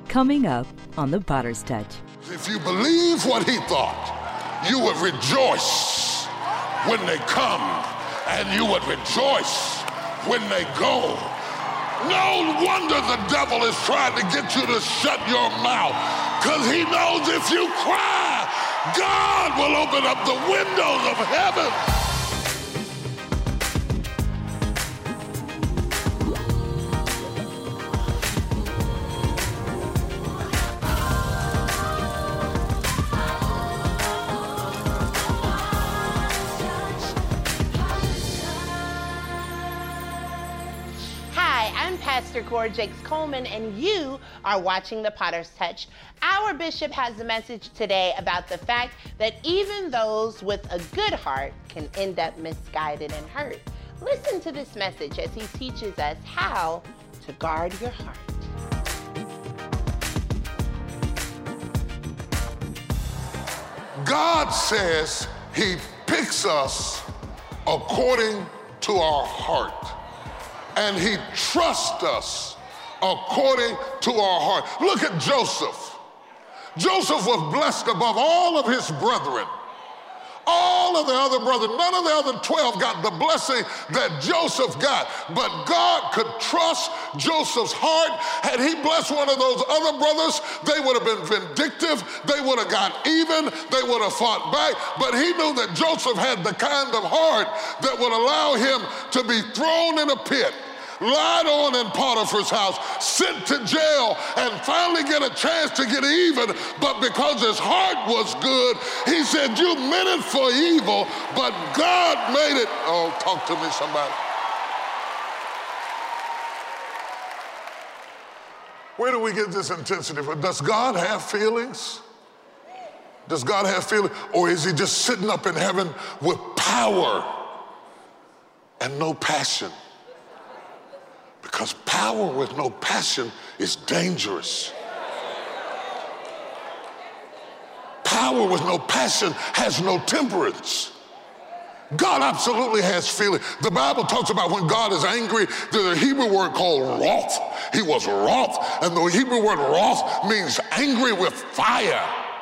Coming up on The Potter's Touch. If you believe what he thought, you would rejoice when they come, and you would rejoice when they go. No wonder the devil is trying to get you to shut your mouth, because he knows if you cry, God will open up the windows of heaven. Pastor Cora Jakes Coleman, and you are watching The Potter's Touch. Our bishop has a message today about the fact that even those with a good heart can end up misguided and hurt. Listen to this message as he teaches us how to guard your heart. God says he picks us according to our heart. And he trusts us according to our heart. Look at Joseph. Joseph was blessed above all of his brethren. All of the other brothers, none of the other 12 got the blessing that Joseph got. But God could trust Joseph's heart. Had he blessed one of those other brothers, they would have been vindictive. They would have got even. They would have fought back. But he knew that Joseph had the kind of heart that would allow him to be thrown in a pit, lied on in Potiphar's house, sent to jail, and finally get a chance to get even. But because his heart was good, he said, you meant it for evil, but God made it. Oh, talk to me, somebody. Where do we get this intensity from? Does God have feelings? Does God have feelings? Or is he just sitting up in heaven with power and no passion? Because power with no passion is dangerous. Power with no passion has no temperance. God absolutely has feeling. The Bible talks about when God is angry, there's a Hebrew word called wrath. He was wroth, and the Hebrew word wrath means angry with fire.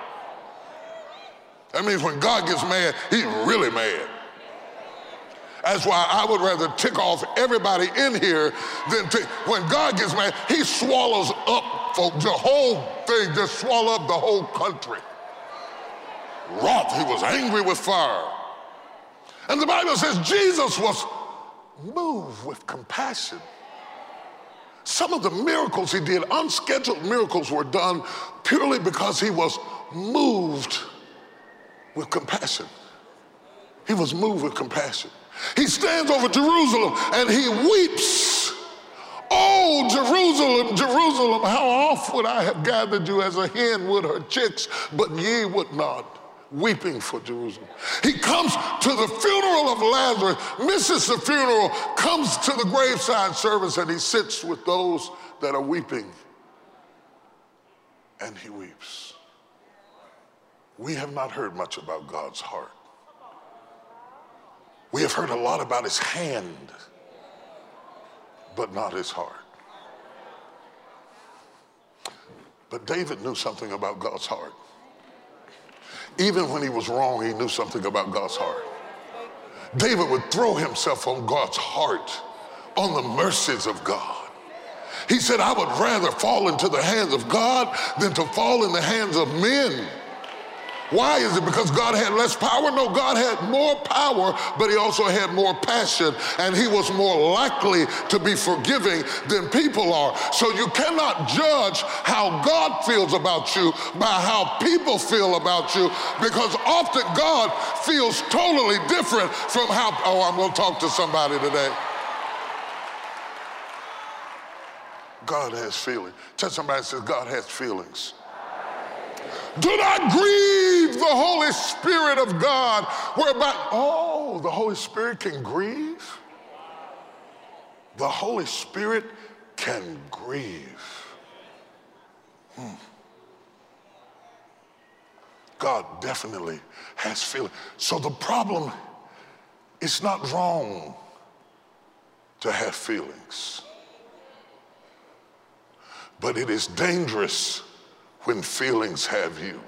That means when God gets mad, he's really mad. That's why I would rather tick off everybody in here than when God gets mad, he swallows up the whole thing, just swallow up the whole country. Wrath, he was angry with fire. And the Bible says Jesus was moved with compassion. Some of the miracles he did, unscheduled miracles, were done purely because he was moved with compassion. He was moved with compassion. He stands over Jerusalem and he weeps. Oh, Jerusalem, Jerusalem, how oft would I have gathered you as a hen would her chicks, but ye would not. Weeping for Jerusalem. He comes to the funeral of Lazarus, misses the funeral, comes to the graveside service, and he sits with those that are weeping, and he weeps. We have not heard much about God's heart. We have heard a lot about his hand, but not his heart. But David knew something about God's heart. Even when he was wrong, he knew something about God's heart. David would throw himself on God's heart, on the mercies of God. He said, I would rather fall into the hands of God than to fall in the hands of men. Why? Is it because God had less power? No, God had more power, but he also had more passion, and he was more likely to be forgiving than people are. So you cannot judge how God feels about you by how people feel about you, because often God feels totally different from how, oh, I'm going to talk to somebody today. God has feelings. Tell somebody that says God has feelings. Do not grieve the Holy Spirit of God, whereby, oh, the Holy Spirit can grieve? The Holy Spirit can grieve. God definitely has feelings. So the problem, it's not wrong to have feelings. But it is dangerous when feelings have you.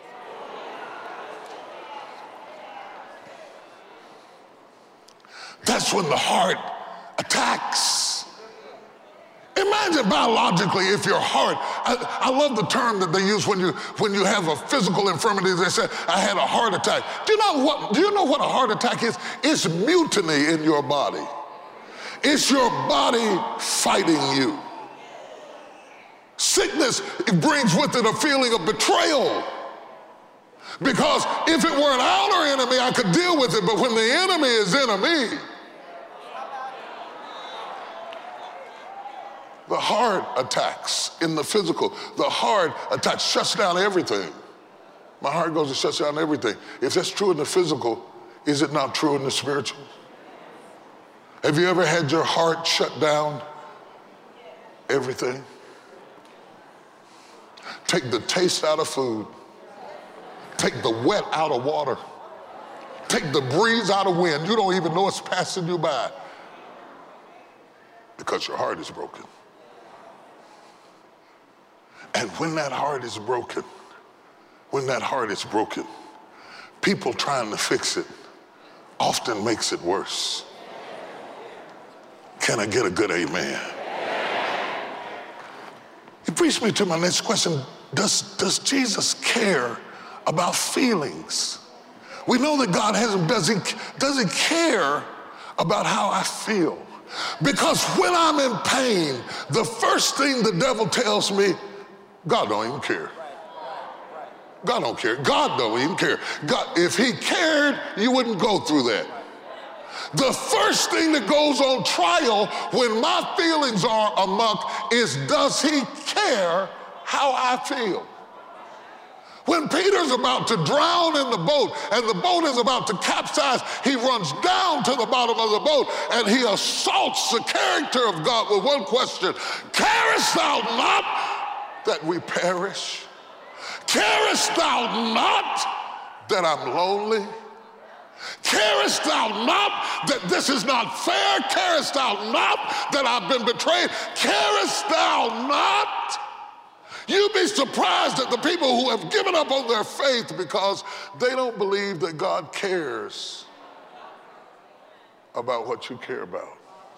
That's when the heart attacks. Imagine biologically if your heart, I love the term that they use when you have a physical infirmity. They say, I had a heart attack. Do you know what a heart attack is? It's mutiny in your body. It's your body fighting you. Sickness, it brings with it a feeling of betrayal. Because if it were an outer enemy, I could deal with it, but when the enemy is enemy, the heart attacks in the physical. The heart attacks, shuts down everything. My heart goes and shuts down everything. If that's true in the physical, is it not true in the spiritual? Have you ever had your heart shut down everything? Take the taste out of food. Take the wet out of water. Take the breeze out of wind. You don't even know it's passing you by because your heart is broken. And when that heart is broken, people trying to fix it often makes it worse. Can I get a good amen? It brings me to my next question. Does Jesus care about feelings? We know that God doesn't care about how I feel. Because when I'm in pain, the first thing the devil tells me, God don't even care. God don't care. God don't even care. God, if he cared, you wouldn't go through that. The first thing that goes on trial when my feelings are amok is, does he care how I feel? When Peter's about to drown in the boat and the boat is about to capsize, he runs down to the bottom of the boat and he assaults the character of God with one question: carest thou not that we perish? Carest thou not that I'm lonely? Carest thou not that this is not fair? Carest thou not that I've been betrayed? Carest thou not? You'd be surprised at the people who have given up on their faith because they don't believe that God cares about what you care about.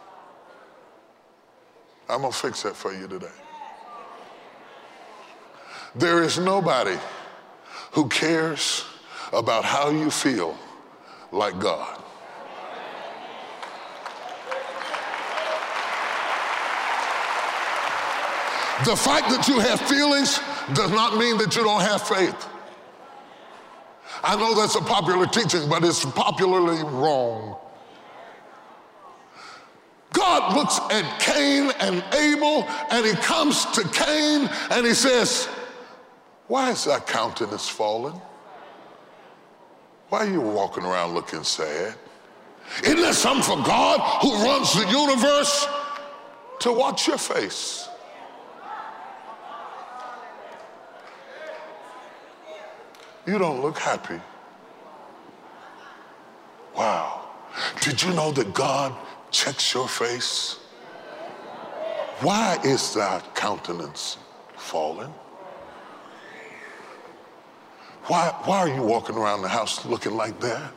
I'm gonna fix that for you today. There is nobody who cares about how you feel like God. The fact that you have feelings does not mean that you don't have faith. I know that's a popular teaching, but it's popularly wrong. God looks at Cain and Abel, and he comes to Cain and he says, why is thy countenance fallen? Why are you walking around looking sad? Isn't there something for God who runs the universe to watch your face? You don't look happy. Wow. Did you know that God checks your face? Why is thy countenance fallen? Why are you walking around the house looking like that?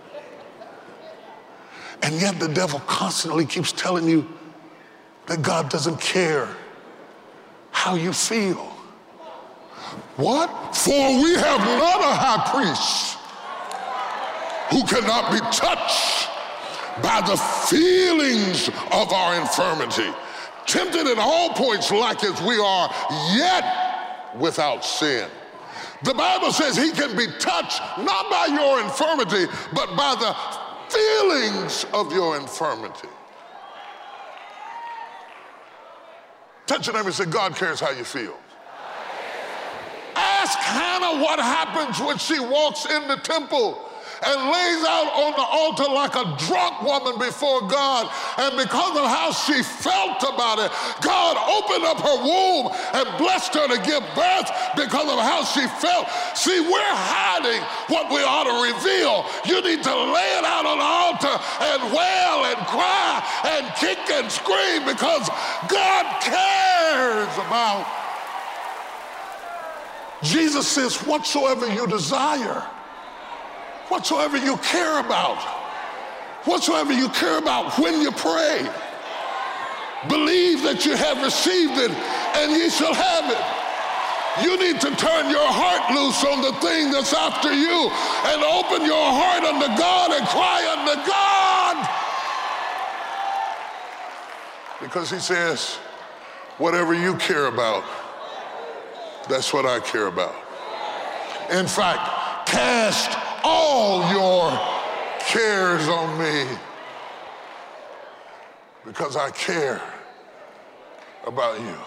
And yet the devil constantly keeps telling you that God doesn't care how you feel. What? For we have not a high priest who cannot be touched by the feelings of our infirmity, tempted at all points like as we are, yet without sin. The Bible says he can be touched not by your infirmity, but by the feelings of your infirmity. Touch your neighbor and say, God cares how you feel. Ask Hannah what happens when she walks in the temple and lays out on the altar like a drunk woman before God. And because of how she felt about it, God opened up her womb and blessed her to give birth because of how she felt. See, we're hiding what we ought to reveal. You need to lay it out on the altar and wail and cry and kick and scream because God cares about. Jesus says, whatsoever you desire, whatsoever you care about, whatsoever you care about when you pray, believe that you have received it and ye shall have it. You need to turn your heart loose on the thing that's after you and open your heart unto God and cry unto God. Because he says, whatever you care about, that's what I care about. In fact, cast all your cares on me because I care about you.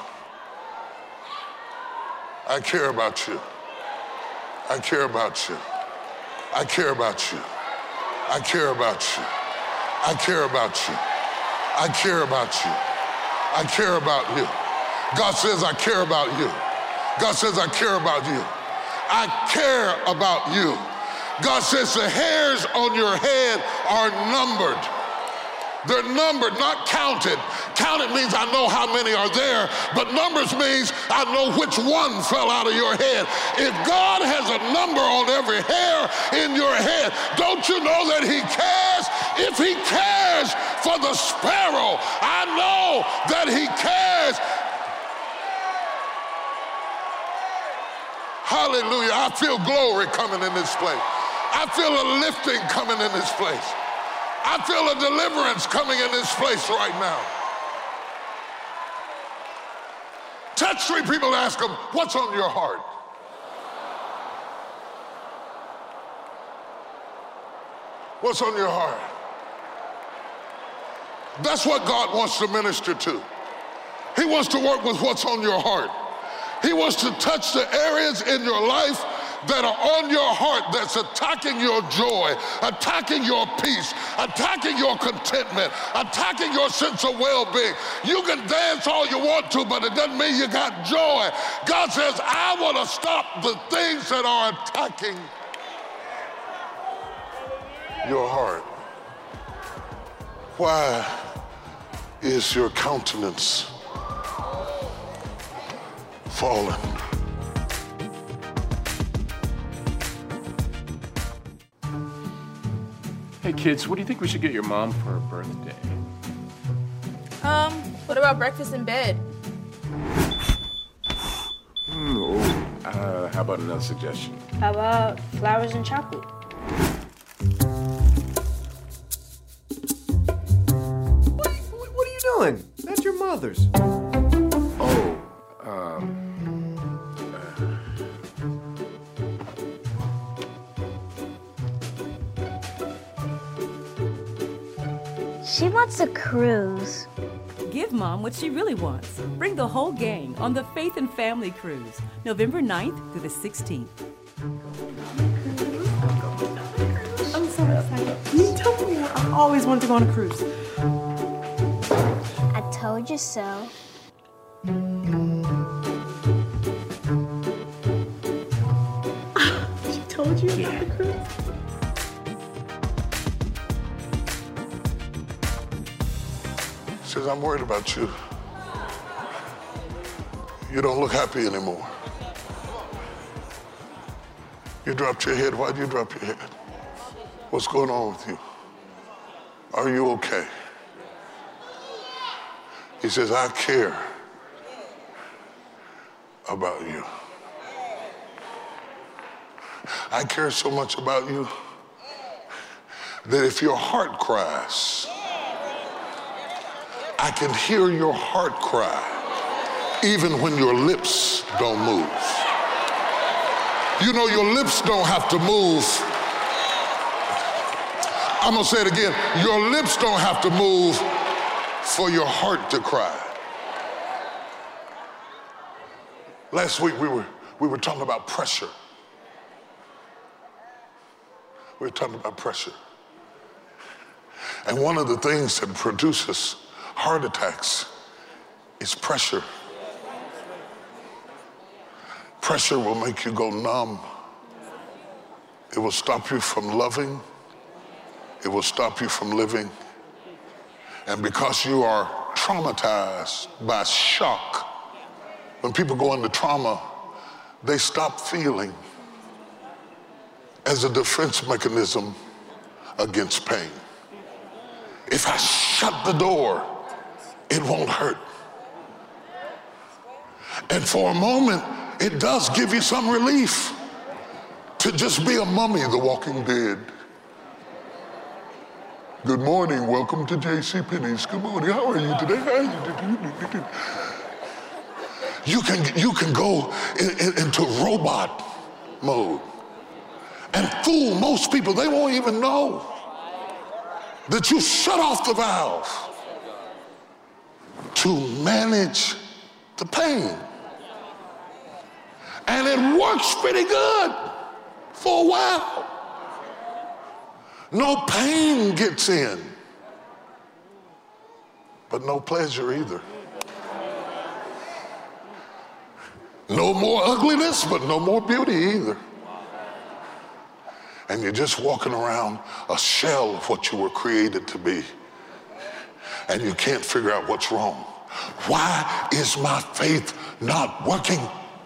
I care about you. I care about you. I care about you. I care about you. I care about you. I care about you. I care about you. God says I care about you. God says I care about you. I care about you. God says the hairs on your head are numbered. They're numbered, not counted. Counted means I know how many are there, but numbers means I know which one fell out of your head. If God has a number on every hair in your head, don't you know that he cares? If he cares for the sparrow, I know that he cares. Hallelujah. I feel glory coming in this place. I feel a lifting coming in this place. I feel a deliverance coming in this place right now. Touch three people and ask them, what's on your heart? What's on your heart? That's what God wants to minister to. He wants to work with what's on your heart. He wants to touch the areas in your life that are on your heart that's attacking your joy, attacking your peace, attacking your contentment, attacking your sense of well-being. You can dance all you want to, but it doesn't mean you got joy. God says, I want to stop the things that are attacking your heart. Why is your countenance fallen? Hey kids, what do you think we should get your mom for her birthday? What about breakfast in bed? How about another suggestion? How about flowers and chocolate? What are you doing? That's your mother's. She wants a cruise. Give Mom what she really wants. Bring the whole gang on the Faith and Family Cruise, November 9th through the 16th. I'm so excited. You told me I always wanted to go on a cruise. I told you so. She told you about the cruise? Says, I'm worried about you. You don't look happy anymore. You dropped your head. Why'd you drop your head? What's going on with you? Are you okay? He says, I care about you. I care so much about you that if your heart cries, I can hear your heart cry, even when your lips don't move. You know, your lips don't have to move. I'm gonna say it again. Your lips don't have to move for your heart to cry. Last week we were talking about pressure. We were talking about pressure. And one of the things that produces heart attacks is pressure. Pressure will make you go numb. It will stop you from loving. It will stop you from living. And because you are traumatized by shock, when people go into trauma, they stop feeling as a defense mechanism against pain. If I shut the door, it won't hurt. And for a moment, it does give you some relief to just be a mummy, the walking dead. Good morning, welcome to JCPenney's. Good morning, how are you today? You can go into robot mode and fool most people. They won't even know that you shut off the valve to manage the pain. And it works pretty good for a while. No pain gets in, but no pleasure either. No more ugliness, but no more beauty either. And you're just walking around a shell of what you were created to be. And you can't figure out what's wrong. Why is my faith not working?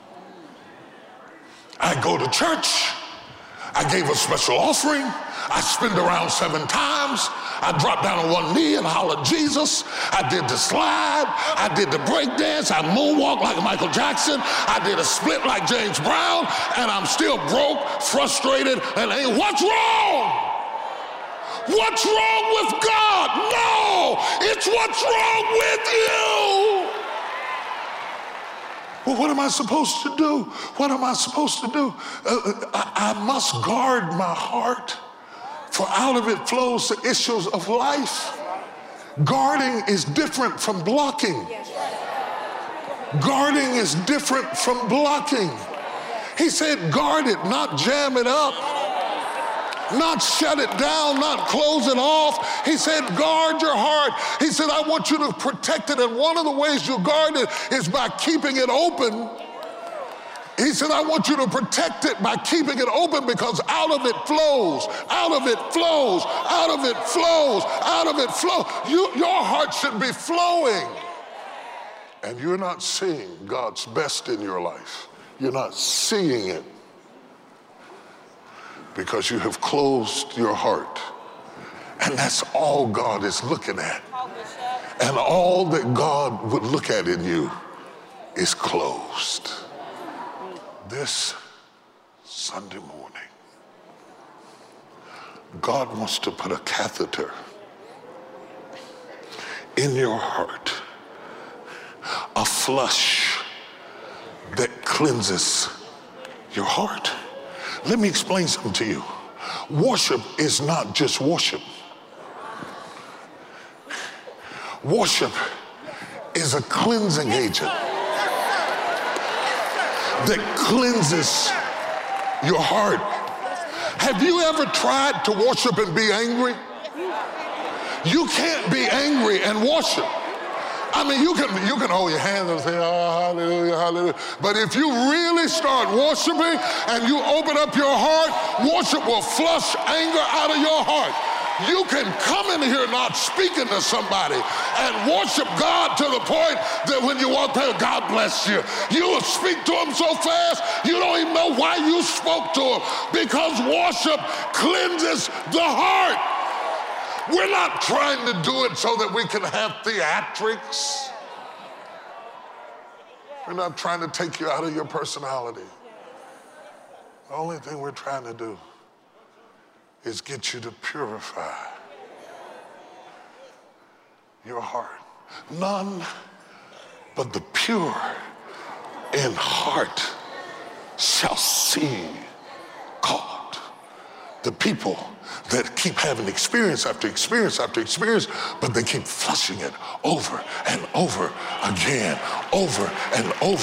I go to church. I gave a special offering. I spend around 7 times. I dropped down on one knee and hollered Jesus. I did the slide. I did the break dance. I moonwalked like Michael Jackson. I did a split like James Brown. And I'm still broke, frustrated, and what's wrong? What's wrong with God? No, it's what's wrong with you. Well, what am I supposed to do? What am I supposed to do? I must guard my heart, for out of it flows the issues of life. Guarding is different from blocking. Guarding is different from blocking. He said guard it, not jam it up. Not shut it down, not close it off. He said, guard your heart. He said, I want you to protect it. And one of the ways you guard it is by keeping it open. He said, I want you to protect it by keeping it open, because out of it flows, out of it flows, out of it flows, out of it flows. Your heart should be flowing. And you're not seeing God's best in your life. You're not seeing it, because you have closed your heart. And that's all God is looking at. And all that God would look at in you is closed. This Sunday morning, God wants to put a catheter in your heart, a flush that cleanses your heart. Let me explain something to you. Worship is not just worship. Worship is a cleansing agent that cleanses your heart. Have you ever tried to worship and be angry? You can't be angry and worship. I mean, you can hold your hands and say, oh, hallelujah, hallelujah. But if you really start worshiping and you open up your heart, worship will flush anger out of your heart. You can come in here not speaking to somebody and worship God to the point that when you walk there, God bless you. You will speak to him so fast, you don't even know why you spoke to him, because worship cleanses the heart. We're not trying to do it so that we can have theatrics. We're not trying to take you out of your personality. The only thing we're trying to do is get you to purify your heart. None but the pure in heart shall see God. The people that keep having experience after experience after experience, but they keep flushing it over and over again, over and over.